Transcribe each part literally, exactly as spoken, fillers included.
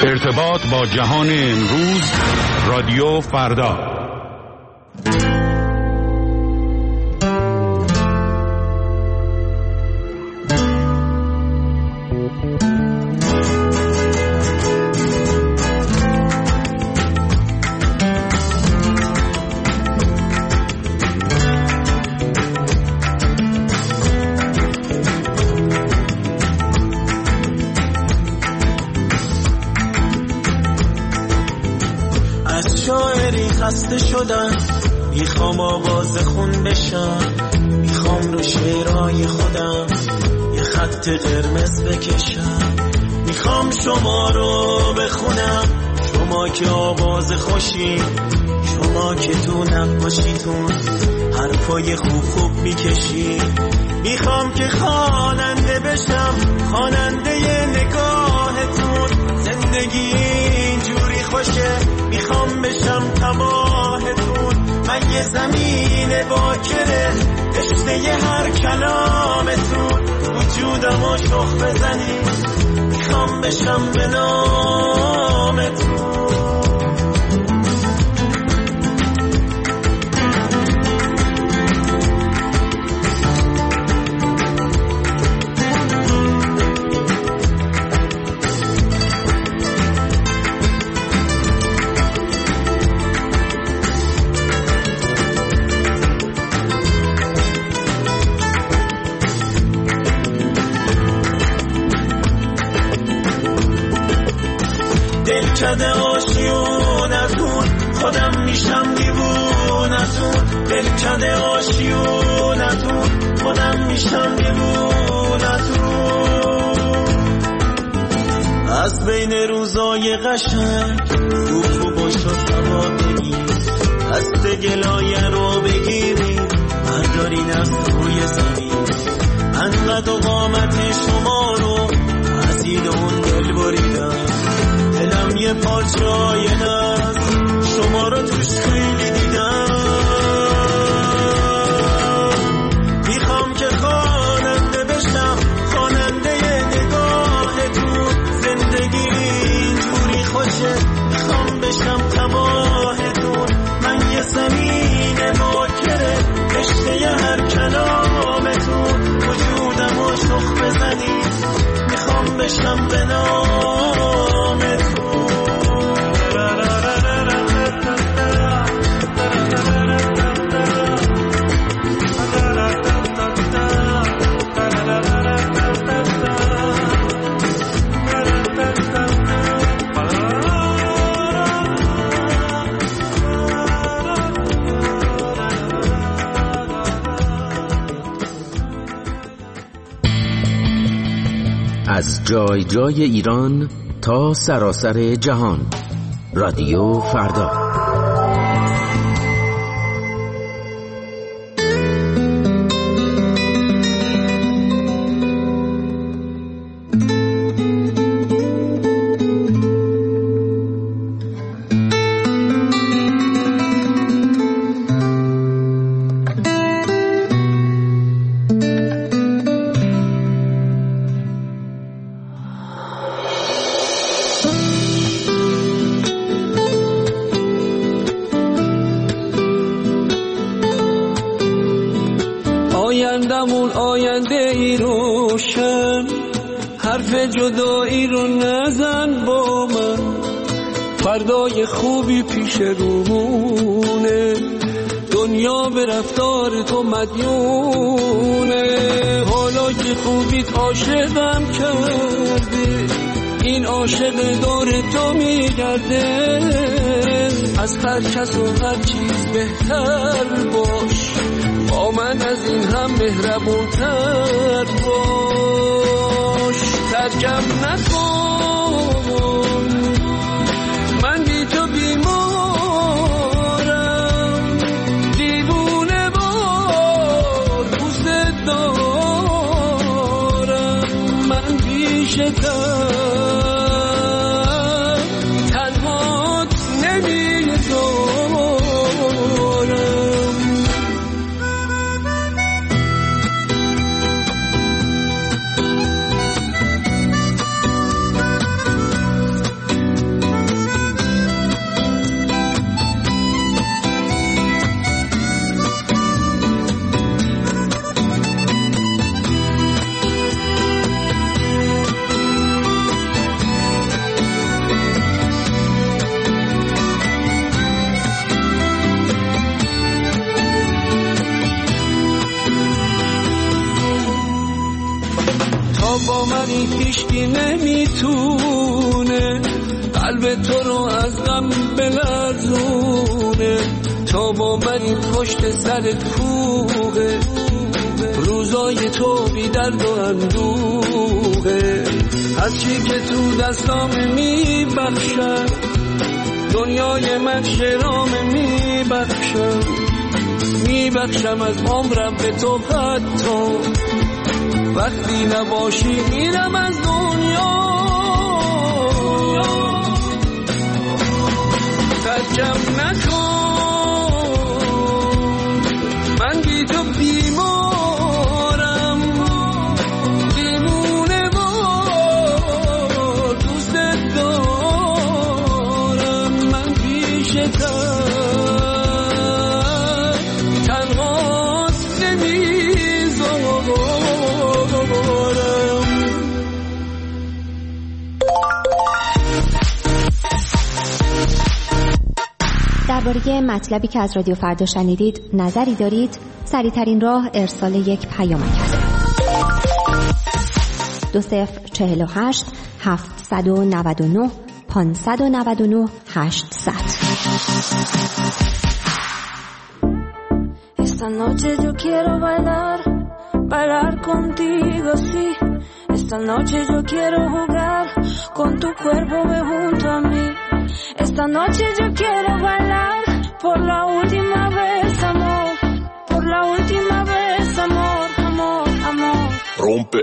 ارتباط با جهان امروز، رادیو فردا. خسته شدم، میخوام آواز خون بشم، میخوام رو شعرهای خودم یه خط قرمز بکشم، میخوام شما رو بخونم، شما که آواز خوشی، شما که تو نقاشیتون حرفای خوب خوب میکشی، میخوام که خواننده بشم، خواننده نگاهتون، زندگی اینجوری خوشه، میخوام بشم تباهتون، من یه زمین باکره، تشنه هر کلامتون، وجودمو شخ بزنی، میخوام بشم به نامتون. دلکده آشیونتون، خودم میشم دیوونتون، دلکده آشیونتون، خودم میشم دیوونتون. از بین روزای قشنگ خوب و باش و سوا بگیر، دست گلایه رو بگیری، بردارین از روی زمین، انقدر و قامت شما رو از این اون دل بریدم، دلم یه پارچه‌ای هست، شما رو توش خیلی دیدم، میخوام که خواننده بشم، خواننده نگاهتون، زندگی اینجوری خوشه، میخوام بشم تباهتون، من یه زمین باکره، رشته هر کلامتون، وجودمو شخ بزنید، میخوام بشم به نامتون. از جای جای ایران تا سراسر جهان، رادیو فردا. آیندمون آینده ای روشن، حرف جدایی رو نزن با من، فردای خوبی پیش رومونه، دنیا به رفتار تو مدیونه، حالا که خوبیت عاشقم کرده، این عاشق دور تو میگرده، از هر کس و هر چیز بهتر باش، با من از این هم مهربونتر باش، ترکم نکن، من بی تو بیمارم، دیوونه بار دوست دارم، من بیشتر تنهات نمیذارم. با منی هیچکی نمیتونه قلب تو رو از غم بلرزونه. تو با منی پشت سرت کوه، روزای تو بی درد و اندوه. هرچی که تو دستام میبخشم دنیای من شرام میبخشم. میبخشم از عمرم به تو، حتی وقتی نباشی میرم از دنیا. ترکم نکن من بی تو بیمارم، دیمونه وار دوست دارم. من پیشتم تنهاست نمیذارم. درباره مطلبی که از رادیو فردا شنیدید نظری دارید؟ سریع‌ترین راه ارسال یک پیامک است. دو صفر چهل و هشت هفتصد و نود و نه پانصد و نود و نه هشتصد. Esta noche yo quiero bailar, bailar contigo, sí. Esta noche yo quiero jugar con tu cuerpo junto a mí. Esta noche yo quiero bailar por la última vez, amor. Por la última vez, amor, amor, amor. Rompe.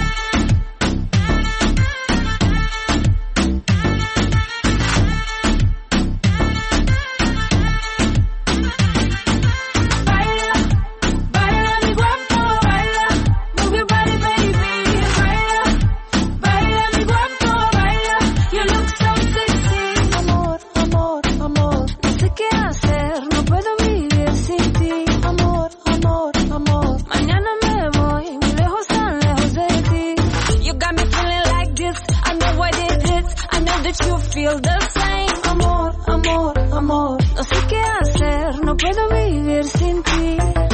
Feel the same, amor, amor, amor. No sé qué hacer, no puedo vivir sin ti.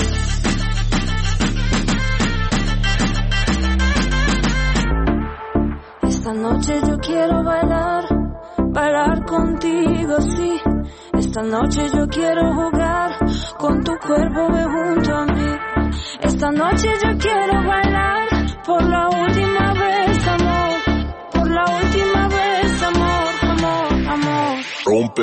Esta noche yo quiero bailar, bailar contigo, sí. Esta noche yo quiero jugar con tu cuerpo junto a mí. Esta noche yo quiero bailar por la última vez, amor. Por la última vez, amor. Amor. Rompe.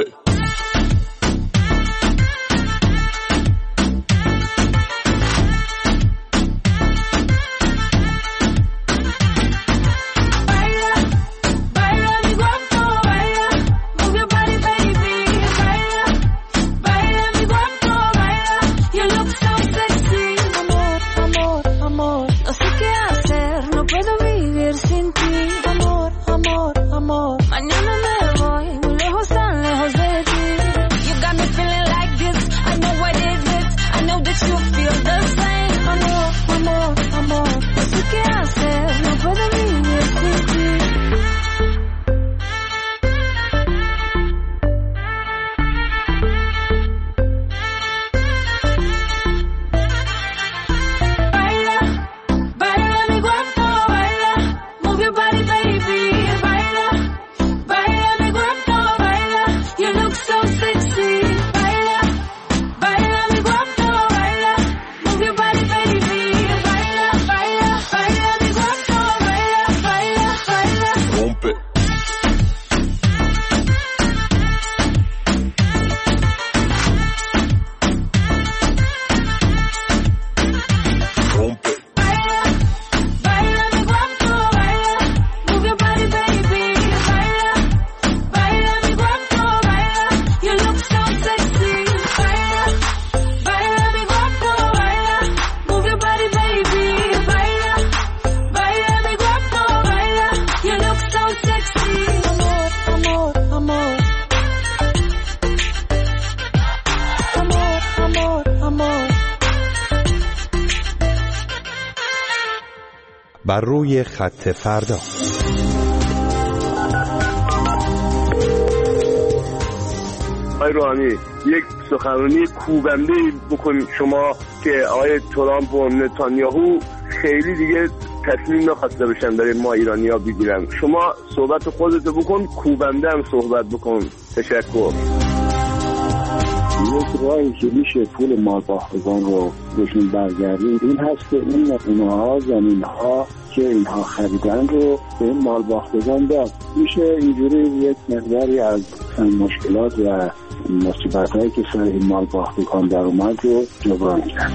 بر روی خط فردا. آقای روحانی، یک سخنرانی کوبنده‌ای بکنید شما که آقای ترامپ و نتانیاهو خیلی دیگه تصمیم نخواسته باشن برای ما ایرانی ها بگیرن. شما صحبت خودتو بکن، کوبنده هم صحبت بکن. تشکر. یک راهی که میشه پول مالباختگان رو بهشون برگردیم این هست که این اونها زمینها که اینها خریدن رو به این مالباختگان داد. میشه اینجوری یک مقداری از مشکلات و مصیبت هایی که سر این مالباختگان در اومد رو جبران کرد.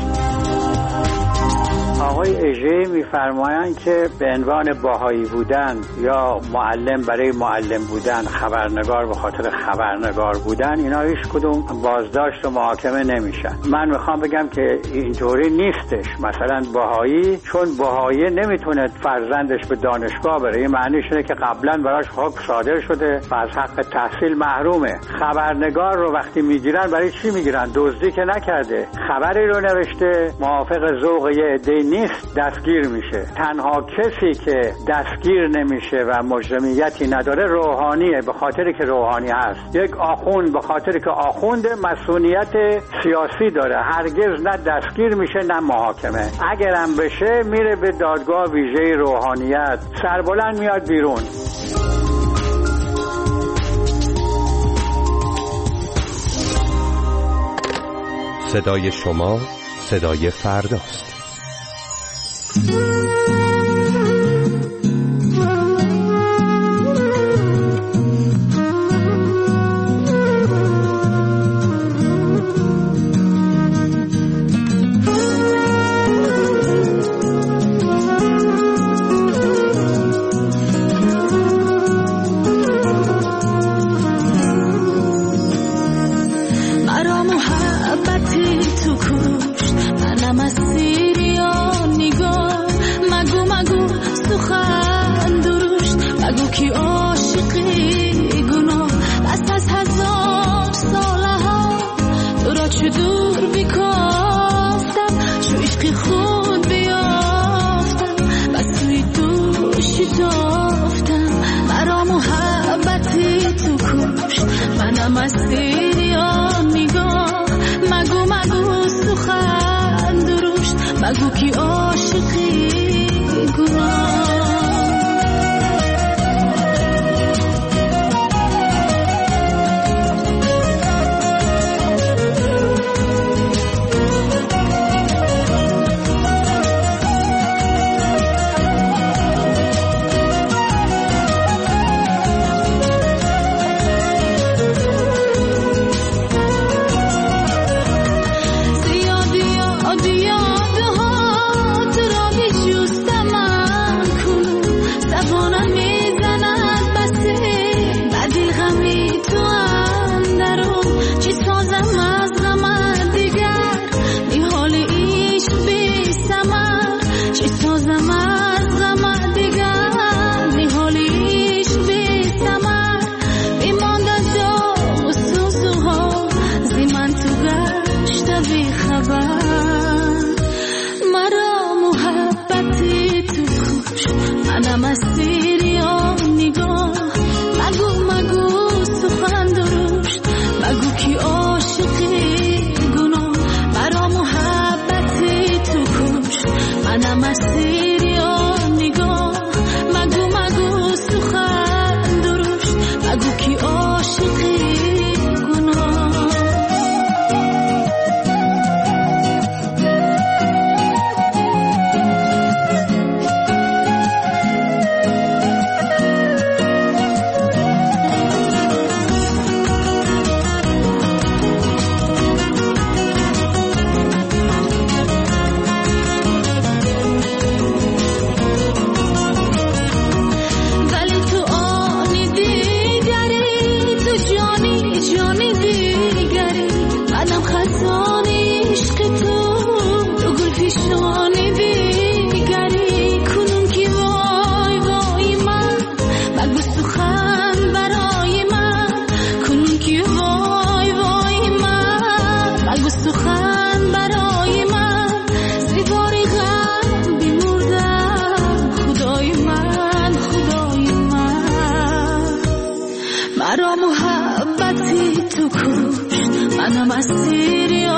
آقای اژه میفرمایند که به عنوان باهایی بودن یا معلم برای معلم بودن، خبرنگار به خاطر خبرنگار بودن، اینا هیچ کدوم بازداشت و محاکمه نمیشن. من میخوام بگم که اینطوری نیستش. مثلا باهایی چون باهایی نمیتونه فرزندش به دانشگاه بره، این معنیش اینه که قبلا براش حکم صادر شده و از حق تحصیل محرومه. خبرنگار رو وقتی میگیرن برای چی میگیرن؟ دزدی که نکرده، خبری رو نوشته، موافق ذوق یه عده نیست، دستگیر میشه. تنها کسی که دستگیر نمیشه و مجرمیتی نداره روحانیه، به خاطری که روحانی هست. یک آخوند به خاطری که آخوند مسئولیت سیاسی داره، هرگز نه دستگیر میشه نه محاکمه. اگرم بشه میره به دادگاه ویژه روحانیت، سربلند میاد بیرون. صدای شما صدای فرداست.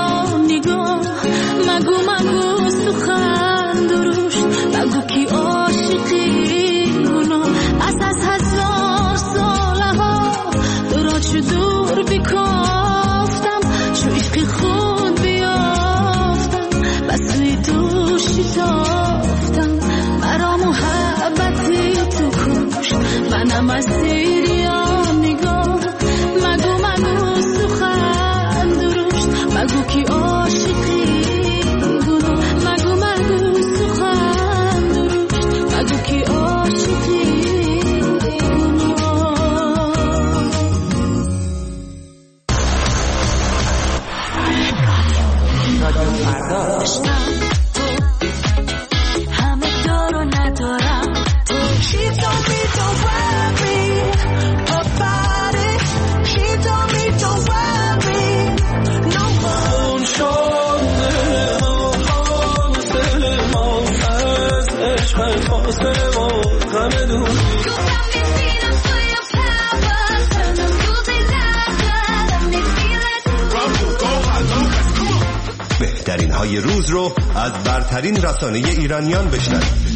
مگو مگو سخن درشت، مگو کی صدای روز رو از برترین رسانه ایرانیان بشنوید.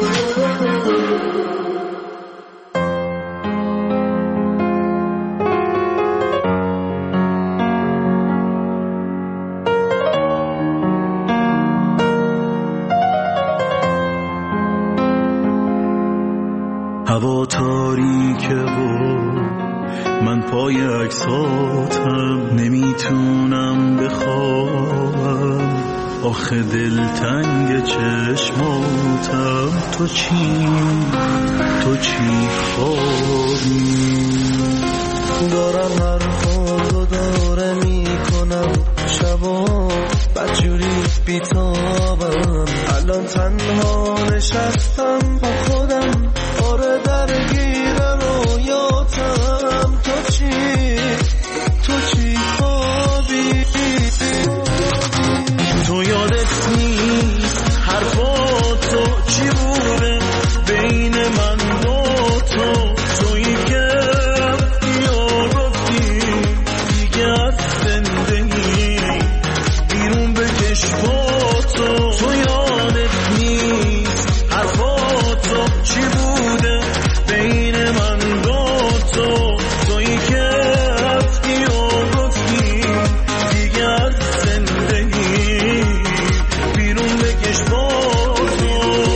هوا تاریکه و من پای عکساتم نمیتونم بخوابم، آخه دلتنگ چشماتم. تو چی تو چی خوابی؟ دارم حرفاتو داره میکنم، شبا بدجوری بیتابم، الان تنها نشستم با خودم، آره درگیر رویاتم. تو چی تو چی خوابی؟ تو یادت نیست حرفاتو چی بوده بین من و تو، تویی که رفتی و گفتی دیگه از زندگی بیرون بکش پاتو. تو یادت نیست حرفاتو چی بوده بین من و تو، تویی که رفتی و گفتی دیگه از زندگی بیرون بکش پاتو.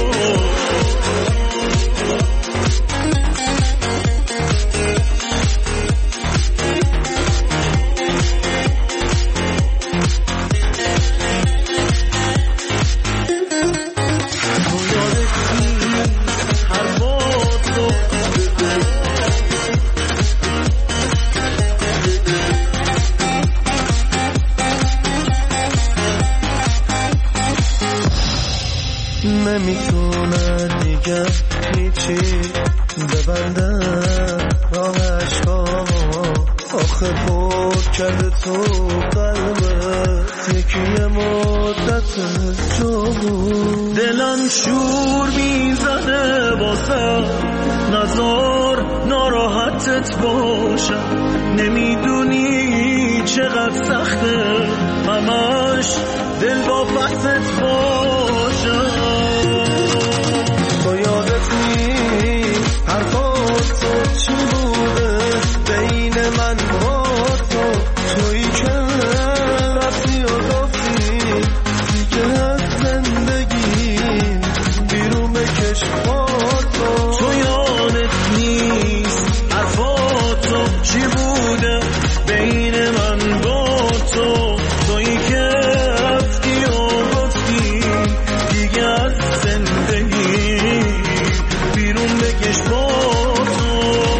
نمیتونه دیگه هیچی ببنده راه عشقامو، آخه بود کرده تو قلبت یکی مدت جو بود. دلم شور میزده باسم، نزار ناراحتت باشم، نمیدونی چقدر سخته همش دل با بستت باشم. تو یادت نیست حرفاتو چی بوده بین من و تو، تویی که رفتی و گفتی دیگه از زندگی بیرون بکش پاتو. تو یادت نیست حرفاتو چی بوده بین من و تو، تویی که رفتی و گفتی دیگه از زندگی بیرون بکش پاتو.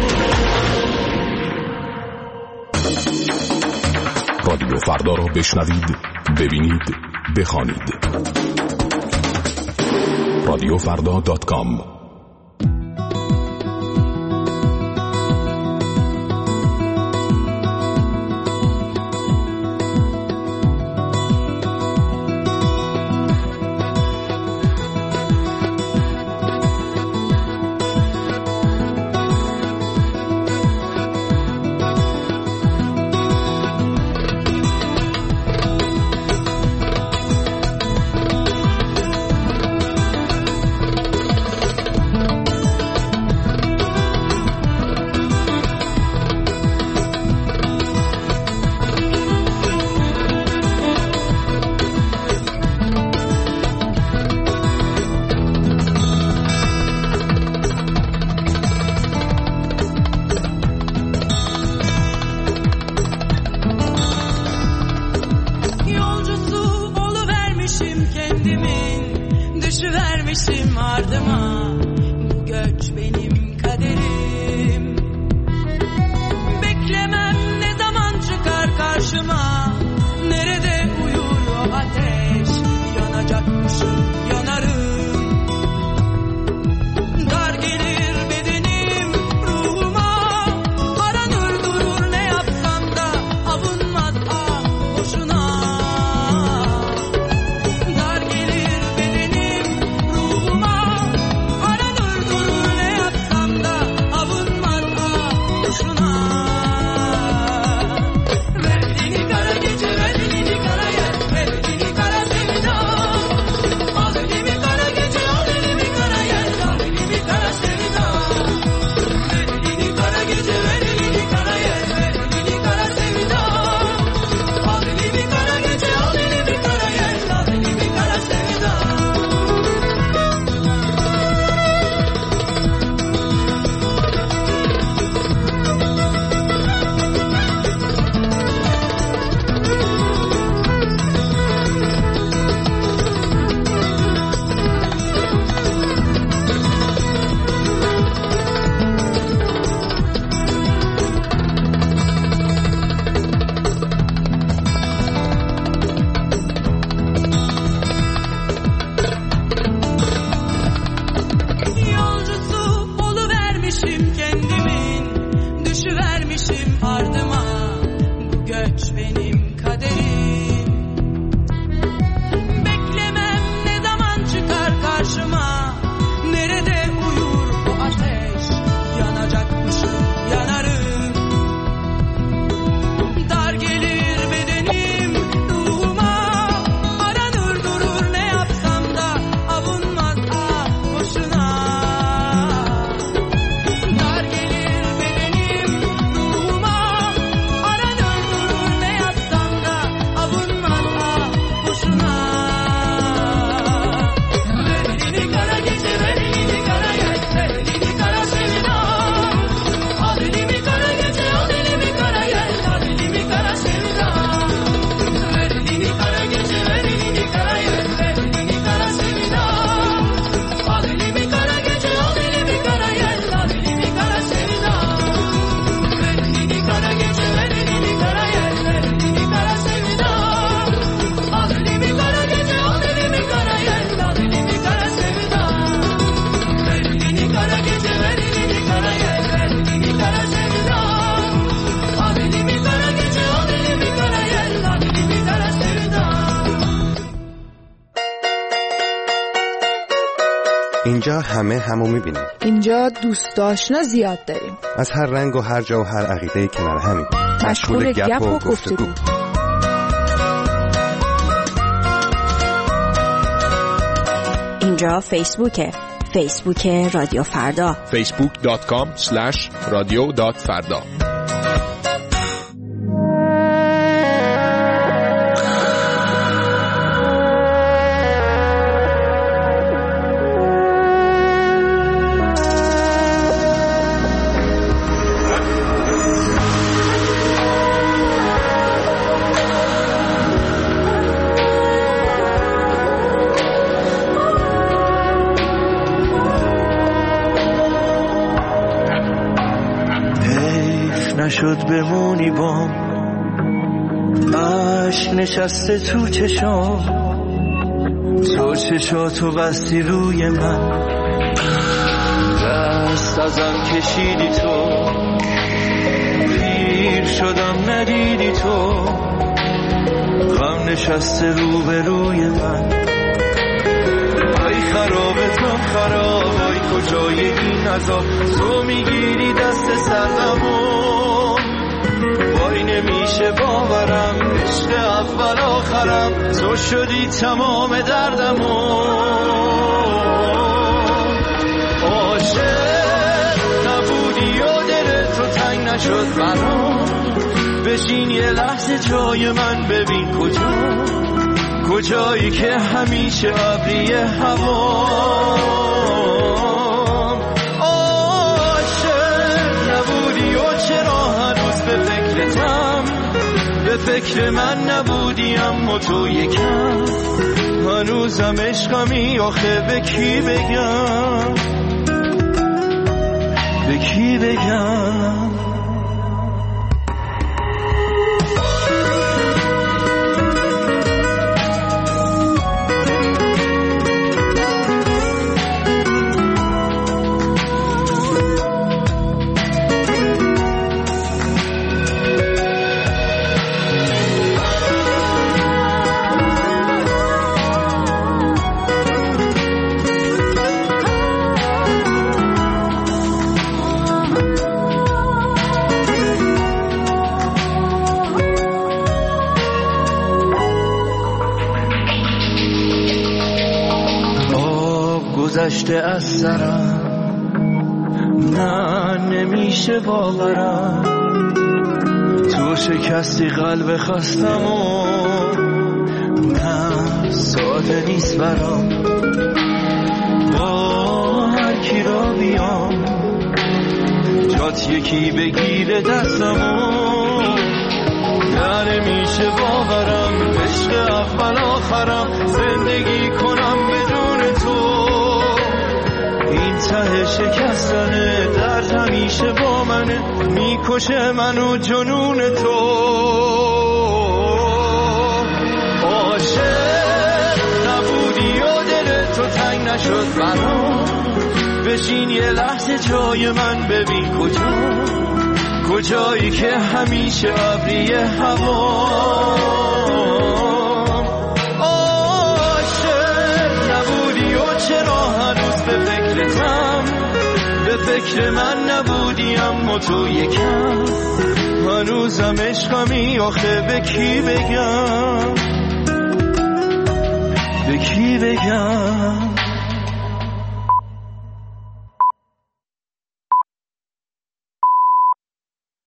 رادیو فردا رو بشنوید، ببینید، بخوانید. رادیو فردا دات کام. Verdini kara اینجا همه همو میبینیم. اینجا دوست آشنا زیاد داریم. از هر رنگ و هر جا و هر عقیده کنار همین. مشغول گپ و گفتگو. اینجا فیسبوکه. فیسبوک رادیو فردا. فیسبوک دات کام اسلش رادیو دات فردا. نشد بمونی بام، عشق نشسته تو چشام، تو چشاتو بستی روی من، دست ازم کشیدی تو، پیر شدم ندیدی تو، غم نشسته رو به روی من. ای خرابتم خراب، ای کجای این عذاب، تو میگیری دست سردمو، وای نمیشه باورم، عشق اول آخرم، تو شدی تمام دردمو. عاشق نبودی و دل تو تنگ نشد برام، بشین یه لحظه جای من ببین کجا، کجایی که همیشه ابری هوام. عاشق نبودی و چرا هنوز به فکرتم، به فکر من نبودی اما تو یکم، هنوزم عشقمی آخه به کی بگم، به کی بگم. گذشته از سرم، نه نمیشه باورم، تو شکستی قلب خستم و نه ساده نیست برام، با هر کی را بیام جات یکی بگیره دستمو، نه نمیشه باورم، عشق اول آخرم، زندگی کنم بدون تو، این ته شکستنه درد همیشه با منه، میکشه منو جنون تو. عاشق نبودی و دل تو تنگ نشد برام، بشین یه لحظه جای من ببین کجا، کجایی که همیشه ابری هوام. عاشق نبودی و چرا هنوز به فکرتم، به فکر من نبودی اما تو یکم، هنوزم عشقمی آخه به کی بگم، به کی بگم.